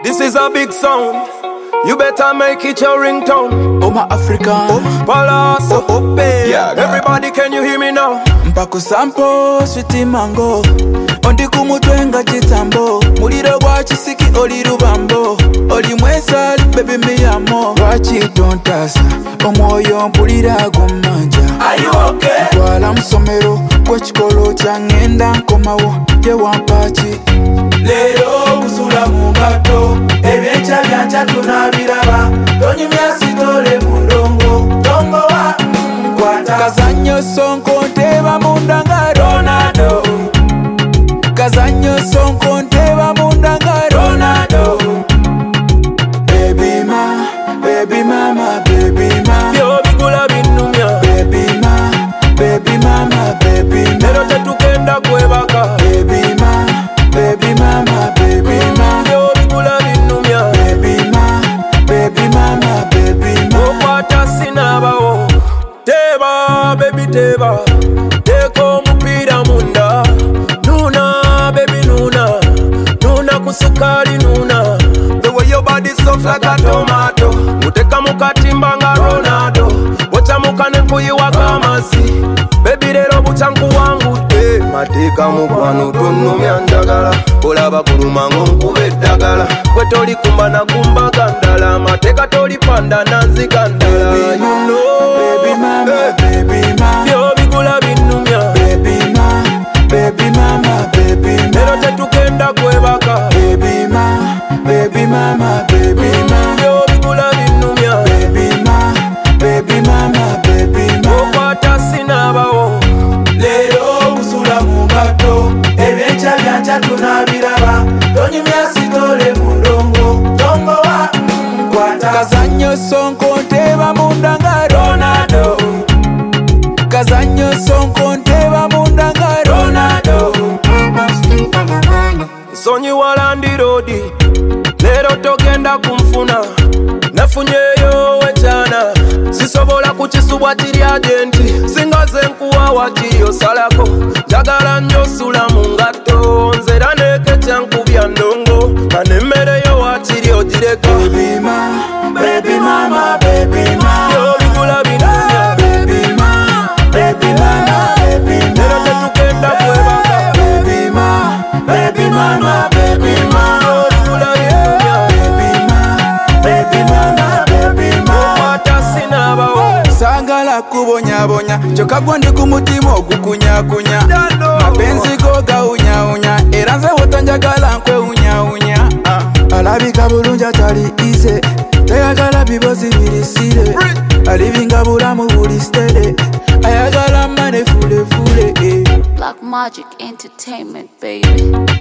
This is a big sound. You better make it your ringtone. Oh my African, Palaso, yeah, everybody can you hear me now? mpaku sampo, sweet mango. Ondi kumutwenga chitambo. Muliro gwa chisiki oli rubambo. Oli mwesali, baby me amo. Wachi don't tasa, omwoyo mpulira gumanja. Are you okay? Twala msomero, kwa chikolo changenda nkomawo. Ye wampachi Lero kusula mungato, ebyencha byancha tunabiraba. Tonyumya sitole mundongo, tongo wa kwata. Kazanyo sonko nteba mundanga Ronaldo. Kazanyo sonko nteba mundanga Ronaldo. Baby mama, baby ma. Yo bigula binumya. Baby mama, baby ma. Lero tetukenda kwebaka. Baby mama, baby ma. Yo bigula binumya. Baby mama, baby ma. Okwata sinabawo. Teba, baby teba. Teko mupira munda. Nuna, baby nuna. Nuna kusukari nuna. The way your body soft like a tomato. Uteka mukatimba nga Ronaldo. Wacha mukane kuyiwa kamasi. Baby lero buchanku wangu te. Mateka mukwano tunumya ndagala. Olaba kuluma nkube eddagala. Gwe toli kumba na kumba gandala. Mateka toli panda nanzi gandala. Baby mama, baby ma. Yo bigula binumya. Baby mama, baby ma. Lero tetukenda kwebaka. Baby mama, baby ma. Yo bigula binumya. Baby mama, baby ma. Okwata sinabawo. Lero kusula mungato, ebyencha byancha tunabiraba. Tonyumya sitole mundongo, tongo wa kwata. Kazanyo sonko nteba mundanga Ronaldo. Kazanyo sonko nteba mundanga Ronaldo. Sonyi walandi rodi. Lero togenda kumfuna. Nafunyeyo wechana. Sisobola kuchisubwatiri agenti. Singaze nkuwa wachiyo salako. Jagala nyo sula mungato. Nzera neke chankubya ndongo. Manemereyo wachiri ojireka. Baby mama, baby mama, baby ma. Yo bigula binunya. Baby mama, baby mama, baby ma. Lero tetukenda kwebaka. Baby mama, baby mama, baby ma. Yo bigula binunya. Baby mama, baby ma. Okwata sinabawo. Sangala kubonyabonya, choka gwendi kumutima ogukunyakunya. Mapenzi go gaunyaunya, era nze wotanjagala nkwe unyaunya. Alabika bulungi atali ize, tayagala bibozi birisire. Alivinga bulamu buli stede, ayagala mane fule fule. Black Magic Entertainment, baby.